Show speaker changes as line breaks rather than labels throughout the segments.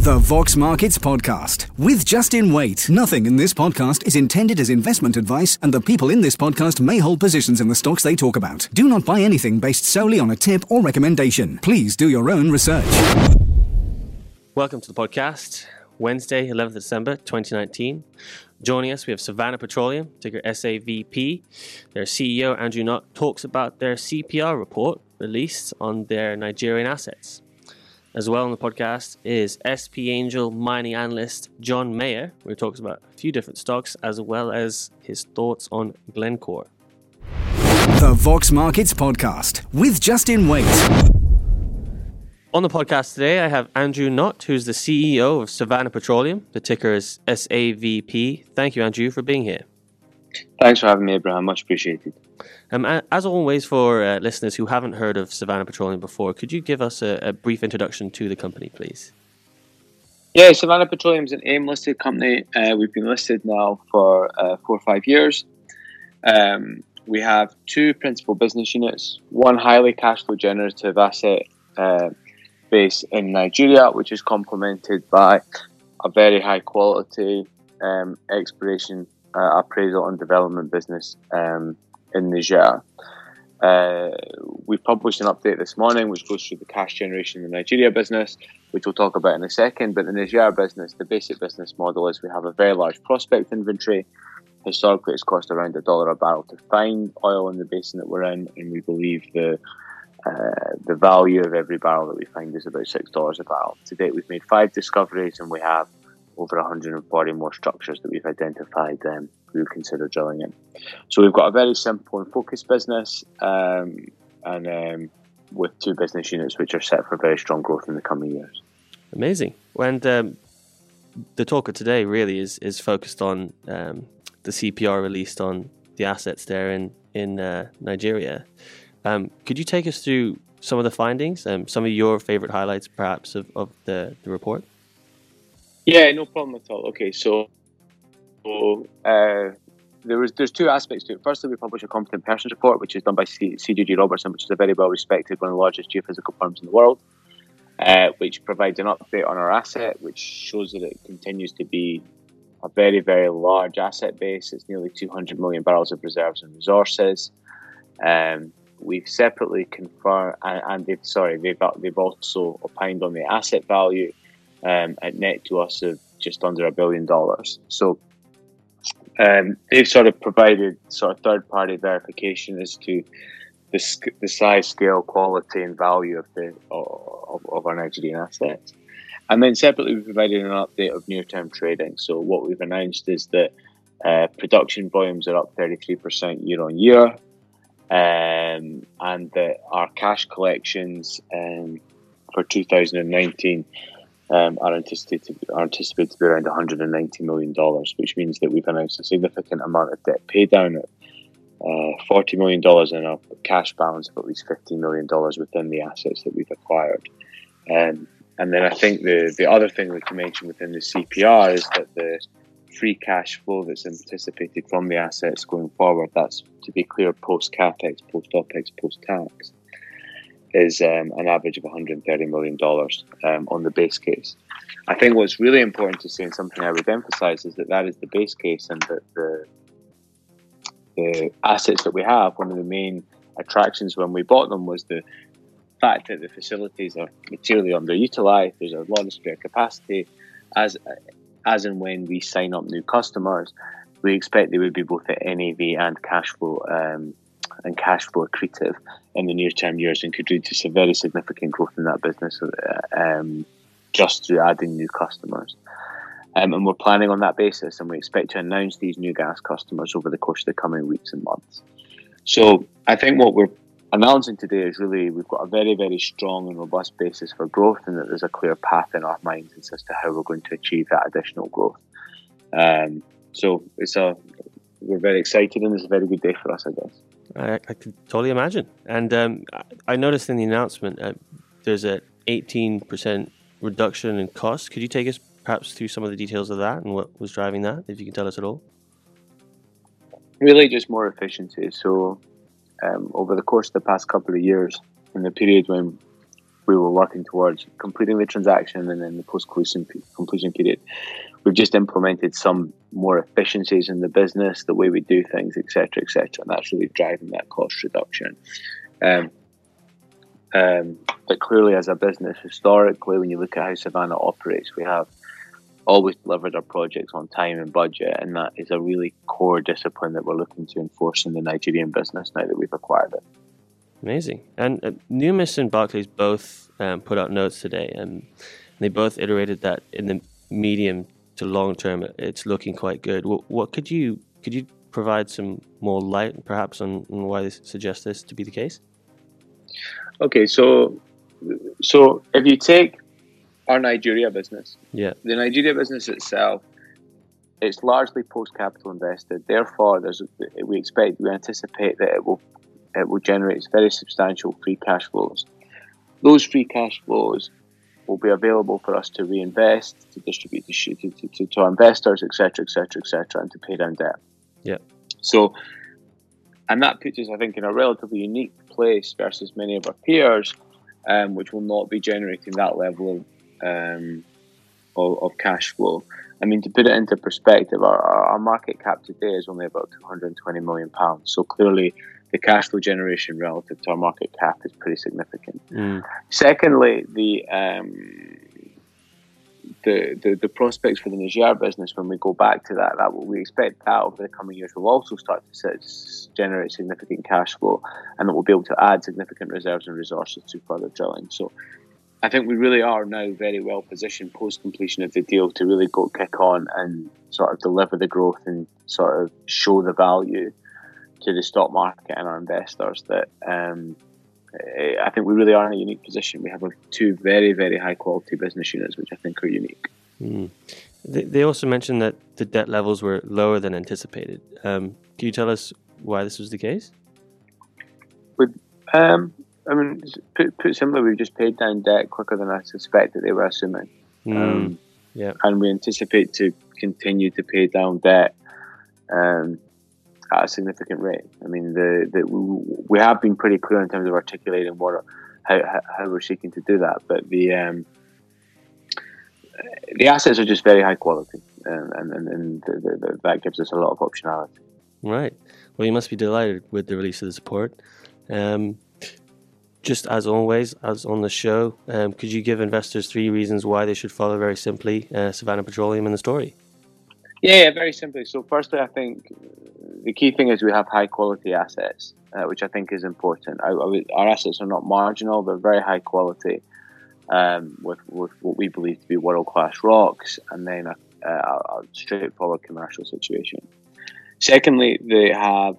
The Vox Markets Podcast with Justin Waite. Nothing in this podcast is intended as investment advice, and the people in this podcast may hold positions in the stocks they talk about. Do not buy anything based solely on a tip or recommendation. Please do your own research.
Welcome to the podcast. Wednesday, 11th December 2019. Joining us, we have Savannah Petroleum, ticker SAVP. Their CEO, Andrew Knott, talks about their CPR report released on their Nigerian assets. As well on the podcast is SP Angel mining analyst John Mayer, who talks about a few different stocks as well as his thoughts on Glencore.
The Vox Markets Podcast with Justin Waite.
On the podcast today, I have Andrew Knott, who's the CEO of Savannah Petroleum. The ticker is SAVP. Thank you, Andrew, for being here.
Thanks for having me, Abraham. Much appreciated.
As always, for listeners who haven't heard of Savannah Petroleum before, could you give us a brief introduction to the company, please?
Yeah, Savannah Petroleum is an AIM-listed company. We've been listed now for 4 or 5 years. We have 2 principal business units, one highly cash flow generative asset base in Nigeria, which is complemented by a very high quality exploration, appraisal and development business in Niger. We published an update this morning which goes through the cash generation in the Nigeria business, which we'll talk about in a second. But the Niger business, the basic business model is we have a very large prospect inventory. Historically, it's cost around $1 a barrel to find oil in the basin that we're in, and we believe the value of every barrel that we find is about $6 a barrel. To date, we've made 5 discoveries, and we have over 140 more structures that we've identified we would consider drilling in. So we've got a very simple and focused business, and with 2 business units which are set for very strong growth in the coming years.
Amazing. And the talk of today really is focused on the CPR released on the assets there in Nigeria. Could you take us through some of the findings, some of your favorite highlights perhaps of the report?
Yeah, no problem at all. Okay, so there's 2 aspects to it. Firstly, we publish a competent persons report, which is done by CGG Robertson, which is a very well respected, one of the largest geophysical firms in the world, which provides an update on our asset, which shows that it continues to be a very, very large asset base. It's nearly 200 million barrels of reserves and resources. We've separately confirmed, and they've also opined on the asset value at net to us of just under $1 billion. So they've sort of provided sort of third-party verification as to the size, scale, quality, and value of our Nigerian assets. And then separately, we provided an update of near-term trading. So what we've announced is that production volumes are up 33% year on year, and that our cash collections for 2019 are anticipated to be around $190 million, which means that we've announced a significant amount of debt pay down at $40 million and a cash balance of at least $15 million within the assets that we've acquired. And then I think the other thing we can mention within the CPR is that the free cash flow that's anticipated from the assets going forward, that's to be clear post-capex, post-opex, post-tax, is an average of $130 million on the base case. I think what's really important to say, and something I would emphasize, is that is the base case, and that the assets that we have, one of the main attractions when we bought them was the fact that the facilities are materially underutilized. There's a lot of spare capacity. As and when we sign up new customers, we expect they would be both at NAV and cash flow accretive in the near-term years, and could lead to some very significant growth in that business just through adding new customers. And we're planning on that basis, and we expect to announce these new gas customers over the course of the coming weeks and months. So I think what we're announcing today is really we've got a very, very strong and robust basis for growth, and that there's a clear path in our minds as to how we're going to achieve that additional growth. So we're very excited, and it's a very good day for us, I guess.
I can totally imagine. And I noticed in the announcement there's an 18% reduction in cost. Could you take us perhaps through some of the details of that and what was driving that, if you can tell us at all?
Really just more efficiency. So over the course of the past couple of years, in the period when we were working towards completing the transaction, and then the post-completion period, we've just implemented some more efficiencies in the business, the way we do things, etc., and that's really driving that cost reduction. But clearly, as a business, historically, when you look at how Savannah operates, we have always delivered our projects on time and budget, and that is a really core discipline that we're looking to enforce in the Nigerian business now that we've acquired it.
Amazing. And Numis and Barclays both put out notes today, and they both iterated that in the medium to long term, it's looking quite good. What could you provide some more light, perhaps, on why they suggest this to be the case?
Okay, so if you take our Nigeria business, the Nigeria business itself, it's largely post-capital invested. Therefore, we anticipate that it will generate very substantial free cash flows. Those free cash flows will be available for us to reinvest, to distribute to our investors, etc., and to pay down debt.
Yeah. So,
and that puts us, I think, in a relatively unique place versus many of our peers, which will not be generating that level of cash flow. I mean, to put it into perspective, our market cap today is only about £220 million. So clearly, the cash flow generation relative to our market cap is pretty significant. Secondly, the prospects for the Niger business, when we go back to that we expect that over the coming years will also start to generate significant cash flow, and that we'll be able to add significant reserves and resources to further drilling. So I think we really are now very well positioned post completion of the deal to really go kick on and sort of deliver the growth and sort of show the value to the stock market and our investors that I think we really are in a unique position. We have two very, very high quality business units, which I think are unique.
They also mentioned that the debt levels were lower than anticipated. Can you tell us why this was the case?
I mean, put simply, we've just paid down debt quicker than I suspected they were assuming. And we anticipate to continue to pay down debt at a significant rate. I mean, we have been pretty clear in terms of articulating how we're seeking to do that, but the assets are just very high quality, and that gives us a lot of optionality.
Right. Well, you must be delighted with the release of the support. Just as always, as on the show, could you give investors 3 reasons why they should follow, very simply, Savannah Petroleum and the story?
Yeah, very simply. So firstly, I think the key thing is we have high quality assets, which I think is important. Our assets are not marginal; they're very high quality, with what we believe to be world-class rocks, and then a straightforward commercial situation. Secondly, they have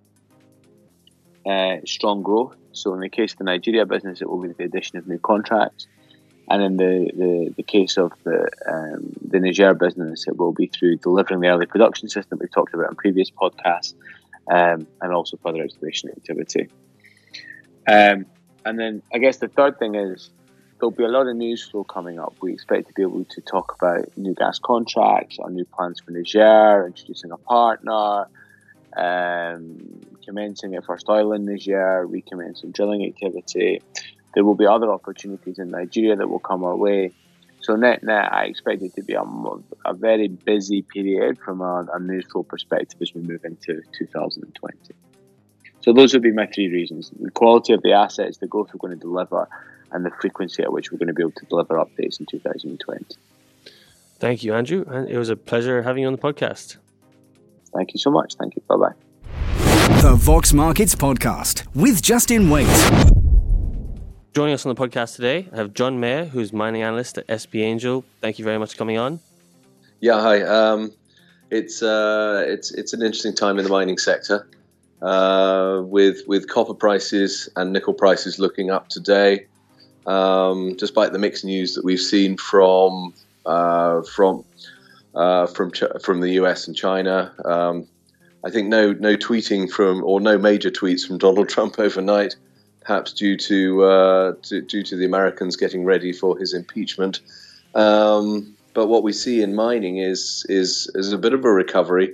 strong growth. So in the case of the Nigeria business, it will be the addition of new contracts. And in the case of the Niger business, it will be through delivering the early production system we've talked about in previous podcasts, and also further exploration activity. And then I guess the third thing is there'll be a lot of news flow coming up. We expect to be able to talk about new gas contracts, our new plans for Niger, introducing a partner, commencing at first oil in Niger, recommencing drilling activity. There will be other opportunities in Nigeria that will come our way. So net, I expect it to be a very busy period from a news flow perspective as we move into 2020. So those would be my 3 reasons: the quality of the assets, the growth we're going to deliver, and the frequency at which we're going to be able to deliver updates in 2020.
Thank you, Andrew. And it was a pleasure having you on the podcast.
Thank you so much. Thank you. Bye-bye.
The Vox Markets Podcast with Justin Waite.
Joining us on the podcast today, I have John Mayer, who's mining analyst at SP Angel. Thank you very much for coming on.
Yeah, hi. It's an interesting time in the mining sector, with copper prices and nickel prices looking up today, despite the mixed news that we've seen from the US and China. I think no tweeting no major tweets from Donald Trump overnight, perhaps due to the Americans getting ready for his impeachment. But what we see in mining is a bit of a recovery,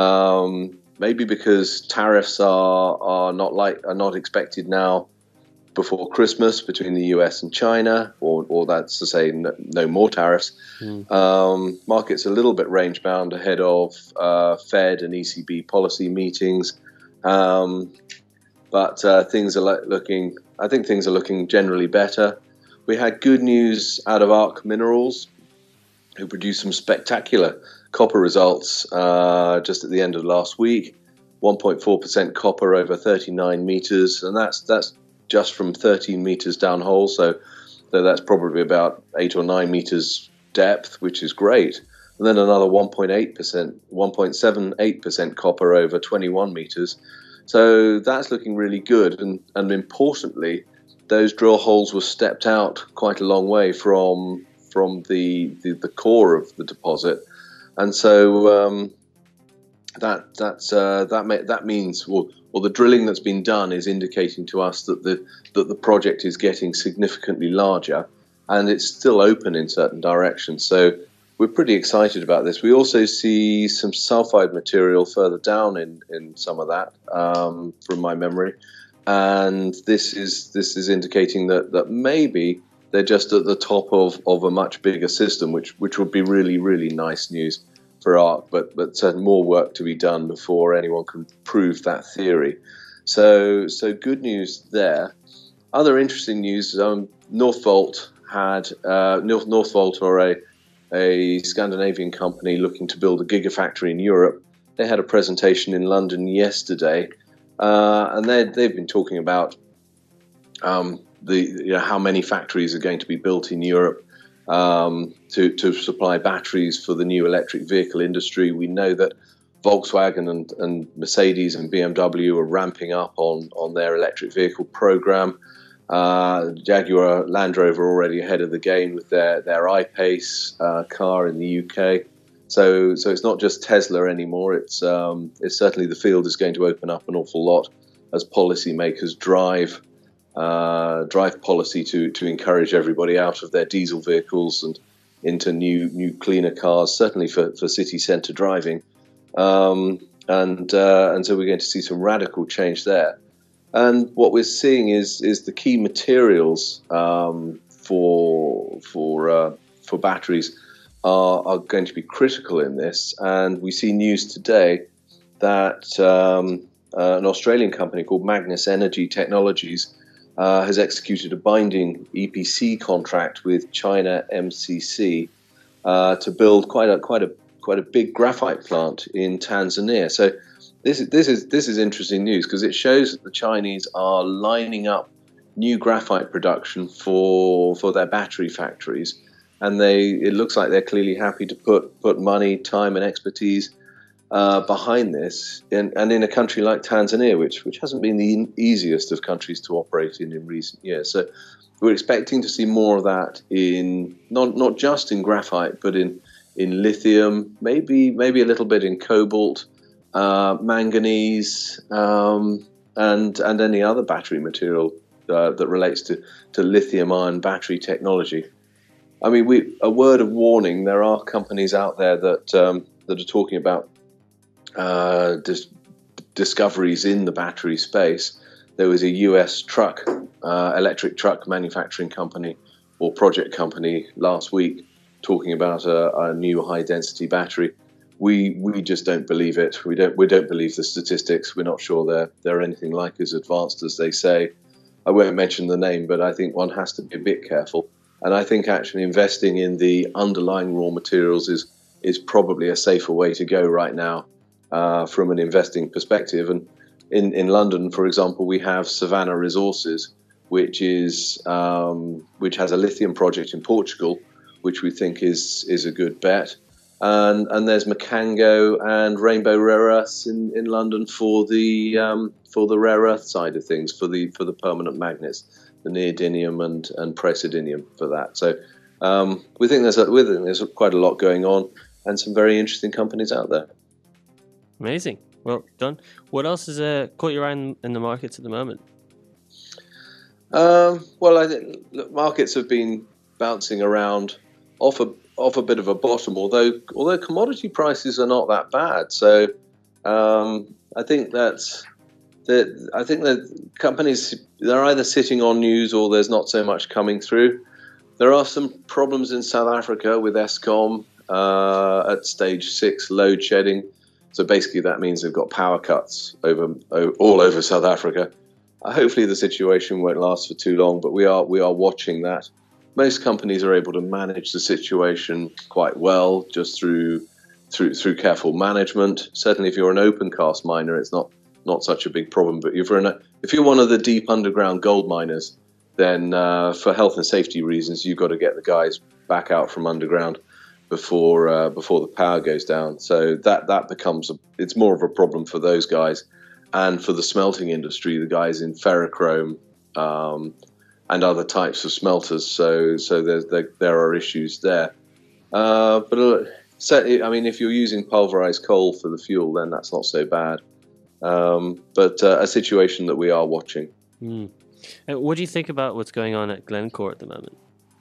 maybe because tariffs are not expected now before Christmas between the US and China, or that's to say no more tariffs. Markets a little bit range bound ahead of Fed and ECB policy meetings, but things are looking. I think things are looking generally better. We had good news out of ARC Minerals, who produced some spectacular copper results just at the end of last week. 1.4% copper over 39 meters, and that's just from 13 meters downhole. So that's probably about 8 or 9 meters depth, which is great. And then another 1.78% copper over 21 meters. So that's looking really good. And importantly, those drill holes were stepped out quite a long way from the core of the deposit, and so that means the drilling that's been done is indicating to us that the project is getting significantly larger, and it's still open in certain directions. So we're pretty excited about this. We also see some sulfide material further down in some of that, from my memory. And this is indicating that maybe they're just at the top of a much bigger system, which would be really, really nice news for ARC, but more work to be done before anyone can prove that theory. So good news there. Other interesting news: Northvolt are a Scandinavian company looking to build a gigafactory in Europe. They had a presentation in London yesterday. And they've been talking about how many factories are going to be built in Europe to supply batteries for the new electric vehicle industry. We know that Volkswagen and Mercedes and BMW are ramping up on their electric vehicle program. Jaguar Land Rover already ahead of the game with their I-Pace car in the UK. So it's not just Tesla anymore. It's certainly the field is going to open up an awful lot as policymakers drive policy to encourage everybody out of their diesel vehicles and into new cleaner cars. Certainly for city centre driving, and so we're going to see some radical change there. And what we're seeing is the key materials for batteries are going to be critical in this. And we see news today that an Australian company called Magnus Energy Technologies has executed a binding EPC contract with China MCC to build quite a big graphite plant in Tanzania. So this is interesting news, because it shows that the Chinese are lining up new graphite production for their battery factories. And it looks like they're clearly happy to put money, time, and expertise behind this, and in a country like Tanzania, which hasn't been the easiest of countries to operate in recent years. So we're expecting to see more of that in not just in graphite, but in lithium, maybe a little bit in cobalt, manganese, and any other battery material that relates to lithium-ion battery technology. I mean, a word of warning: there are companies out there that are talking about discoveries in the battery space. There was a US electric truck manufacturing company or project company last week talking about a new high-density battery. We just don't believe it. We don't believe the statistics. We're not sure they're anything like as advanced as they say. I won't mention the name, but I think one has to be a bit careful. And I think actually investing in the underlying raw materials is probably a safer way to go right now from an investing perspective. And in London, for example, we have Savannah Resources, which has a lithium project in Portugal, which we think is a good bet. And there's Macango and Rainbow Rare Earths in London for the rare earth side of things, for the permanent magnets, the neodymium and praseodymium for that. So we think there's quite a lot going on, and some very interesting companies out there.
Amazing. Well done. What else has caught your eye in the markets at the moment?
Well, I think markets have been bouncing around off a bit of a bottom, although commodity prices are not that bad. So I think I think that companies, they're either sitting on news or there's not so much coming through. There are some problems in South Africa with Eskom at stage 6 load shedding. So basically that means they've got power cuts all over South Africa. Hopefully the situation won't last for too long, but we are watching that. Most companies are able to manage the situation quite well just through careful management. Certainly if you're an open cast miner, it's not such a big problem. But if you're one of the deep underground gold miners, then for health and safety reasons, you've got to get the guys back out from underground before the power goes down. So that becomes it's more of a problem for those guys, and for the smelting industry, the guys in ferrochrome and other types of smelters. So there are issues there. But certainly, I mean, if you're using pulverized coal for the fuel, then that's not so bad. But a situation that we are watching.
And what do you think about what's going on at Glencore at the moment?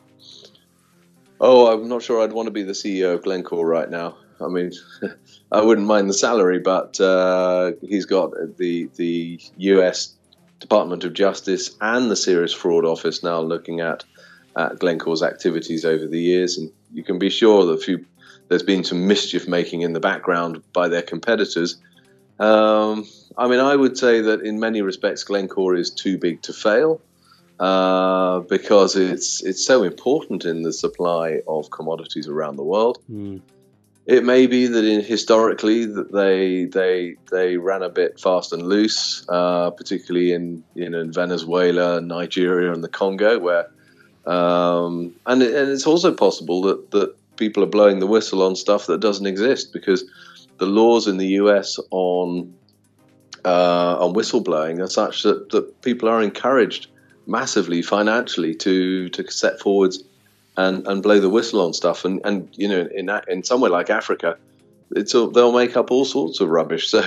Oh, I'm not sure I'd want to be the CEO of Glencore right now. I mean, I wouldn't mind the salary, but he's got the US Department of Justice and the Serious Fraud Office now looking at Glencore's activities over the years, and you can be sure that there's been some mischief making in the background by their competitors. I mean, I would say that in many respects, Glencore is too big to fail because it's so important in the supply of commodities around the world. It may be that historically that they ran a bit fast and loose, particularly in Venezuela, Nigeria, and the Congo, where and it's also possible that people are blowing the whistle on stuff that doesn't exist, because the laws in the US on whistleblowing are such that people are encouraged massively financially to set forwards and blow the whistle on stuff. And in somewhere like Africa, they'll make up all sorts of rubbish. So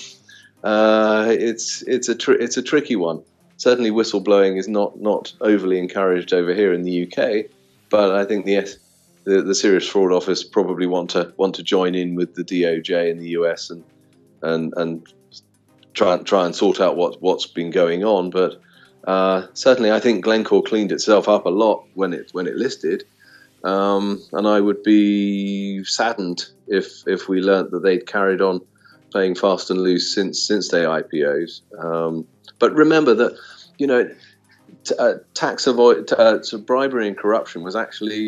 it's a tricky one. Certainly, whistleblowing is not overly encouraged over here in the UK, but I think the Serious Fraud Office probably want to join in with the DOJ in the US and try and sort out what's been going on. But certainly, I think Glencore cleaned itself up a lot when it listed, and I would be saddened if we learnt that they'd carried on playing fast and loose since they IPO'd. But remember that tax bribery and corruption was actually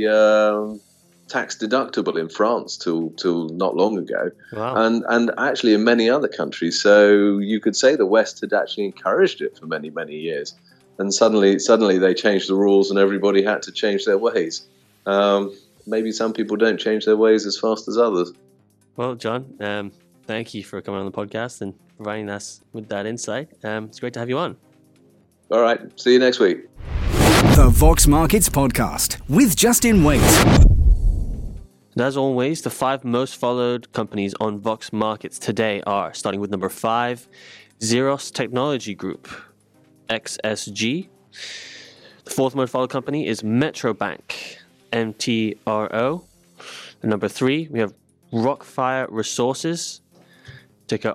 tax deductible in France till not long ago. Wow. and actually in many other countries. So you could say the West had actually encouraged it for many, many years. And suddenly they changed the rules and everybody had to change their ways. Maybe some people don't change their ways as fast as others.
Well, John, thank you for coming on the podcast and providing us with that insight. It's great to have you on.
All right. See you next week.
The Vox Markets Podcast with Justin Waite.
And as always, the 5 most followed companies on Vox Markets today are, starting with number 5, Xerox Technology Group, XSG. The 4th most followed company is Metrobank, MTRO. And number 3, we have Rockfire Resources, ticker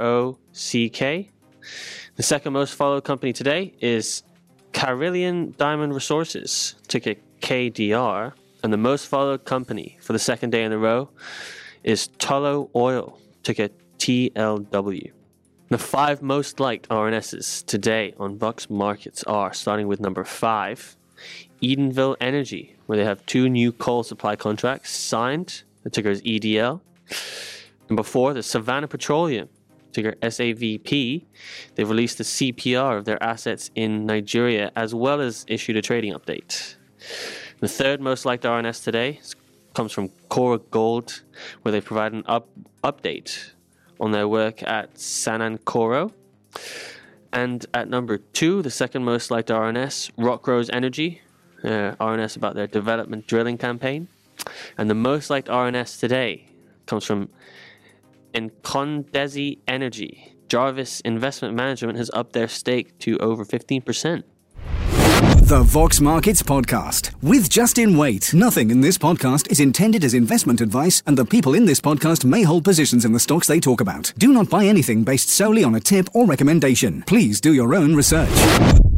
ROCK. The 2nd most followed company today is Carillion Diamond Resources, ticker KDR. And the most followed company for the 2nd day in a row is Tullow Oil, ticker TLW. The 5 most liked RNSs today on Vox Markets are, starting with number 5, Edenville Energy, where they have 2 new coal supply contracts signed. The ticker is EDL. Number 4, the Savannah Petroleum, ticker SAVP. They've released the CPR of their assets in Nigeria, as well as issued a trading update. The 3rd most liked RNS today comes from Cora Gold, where they provide an update on their work at Sanankoro. And at number 2, the 2nd most liked RNS, Rockrose Energy, RNS about their development drilling campaign. And the most liked RNS today comes from Encondezi Energy. Jarvis Investment Management has upped their stake to over 15%.
The Vox Markets Podcast with Justin Waite. Nothing in this podcast is intended as investment advice, and the people in this podcast may hold positions in the stocks they talk about. Do not buy anything based solely on a tip or recommendation. Please do your own research.